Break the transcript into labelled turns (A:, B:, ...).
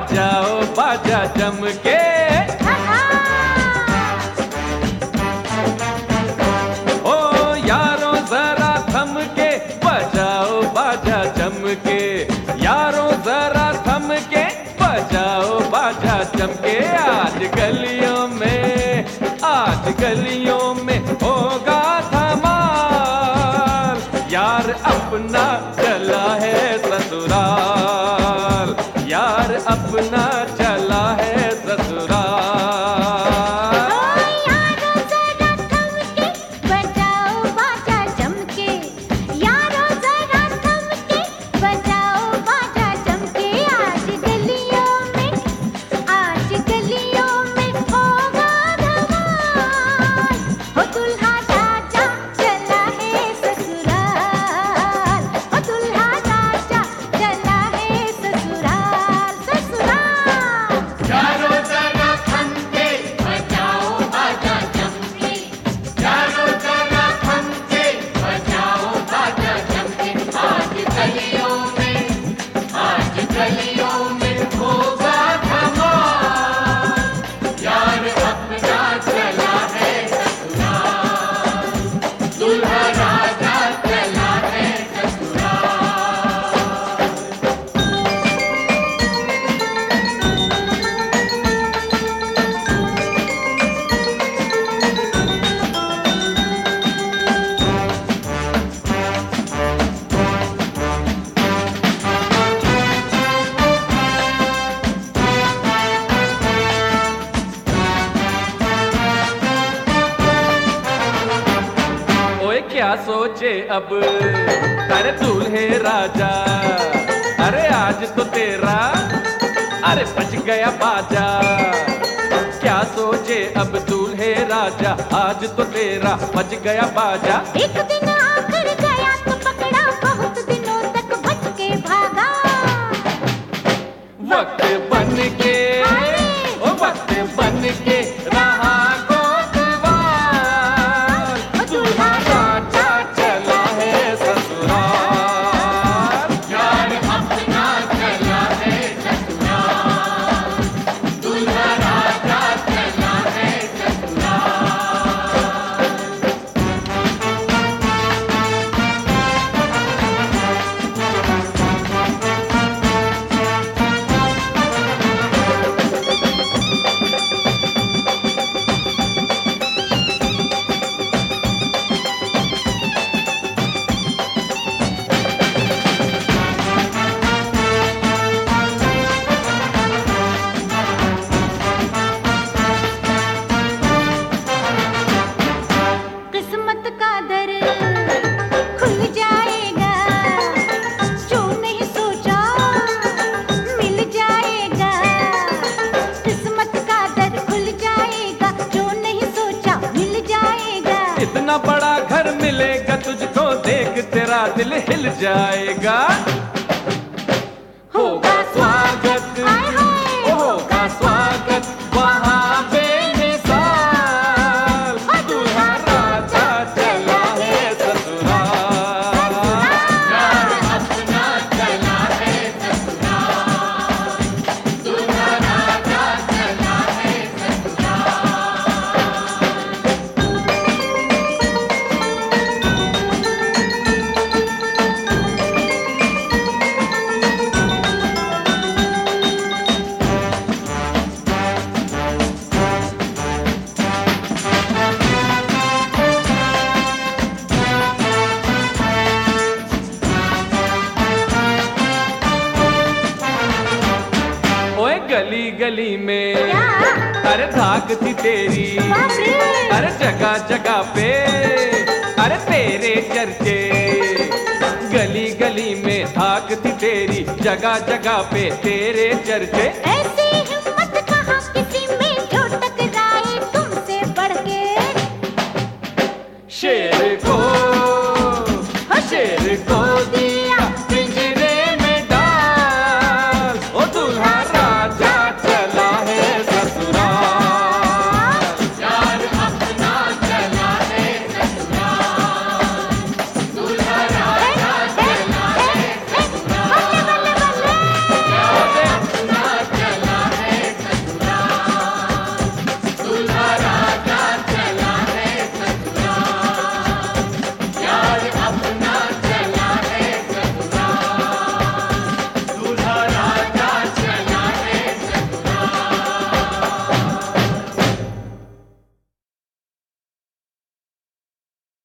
A: बजाओ बाजा जम के। ओ यारों जरा थम के बजाओ बाजा जम के, यारों जरा थम के बजाओ बाजा जम के। आज गलियों में, आज गलियों में होगा धमाल, यार अपना चला है ससुराल, यार अपना चला है ससुराल। क्या सोचे अब अरे दूल्हे राजा, अरे आज तो तेरा अरे बज गया बाजा। क्या सोचे अब दूल्हे राजा, आज तो तेरा बज गया बाजा।
B: एक दिन आकर गया तो पकड़ा, बहुत दिनों तक बच के भागा।
A: वक्त बन के, ओ वक्त बन के रहा इतना बड़ा घर मिलेगा तुझको, देख तेरा दिल हिल जाएगा। होगा स्वागत, होगा स्वागत वहाँ बेमिसाल, दूल्हा राजा चला है ससुराल, यार अपना चला है ससुराल, दूल्हा राजा चला है ससुराल। गली गली में अरे धाक थी तेरी, अरे जगह जगह पे अरे तेरे चर्चे। गली गली में धाक थी तेरी, जगह जगह पे तेरे चर्चे।
B: ऐसी हिम्मत कहाँ किसी में जो टकराए तुमसे बढ़ के।
A: शेर को दिया